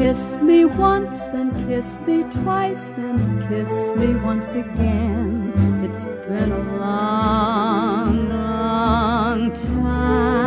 Kiss me once, then kiss me twice, then kiss me once again. It's been a long, long time.